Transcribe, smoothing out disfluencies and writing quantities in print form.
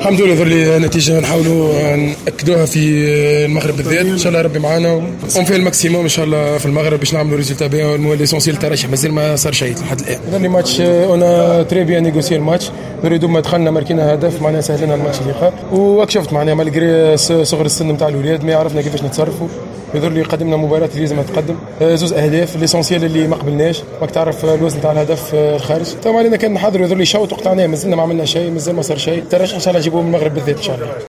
الحمد لله. يظهر لي نتيجه نحاولوا ناكدوها في المغرب بالذات، ان شاء الله ربي معانا ونقوم فيها الماكسيموم ان شاء الله في المغرب باش نعملوا ريزولتا بيان. ليسونسيال الترشح مازال ما صار شيء لحد الان. يظهر لي ماتش انا تري بيان نيغوسي الماتش، نريدو ما دخلنا ماركينا هدف معناها سهلنا الماتش اللقاء، وراك شفت معناها مالغري صغر السن نتاع الاولاد ما عرفنا كيفاش نتصرفوا. يظهر لي قدمنا مباراة اللي لازم تقدم زوز اهداف ليسونسيال اللي ما قبلناش، راك تعرف الوزن تاع الهدف الخارج تمام علينا كان نحضروا. يظهر لي شوط وقطعناه مازلنا ما عملنا شيء، مازال ما صار شيء. ترشح ان شاء الله نجيبوه من المغرب بالذات ان شاء الله.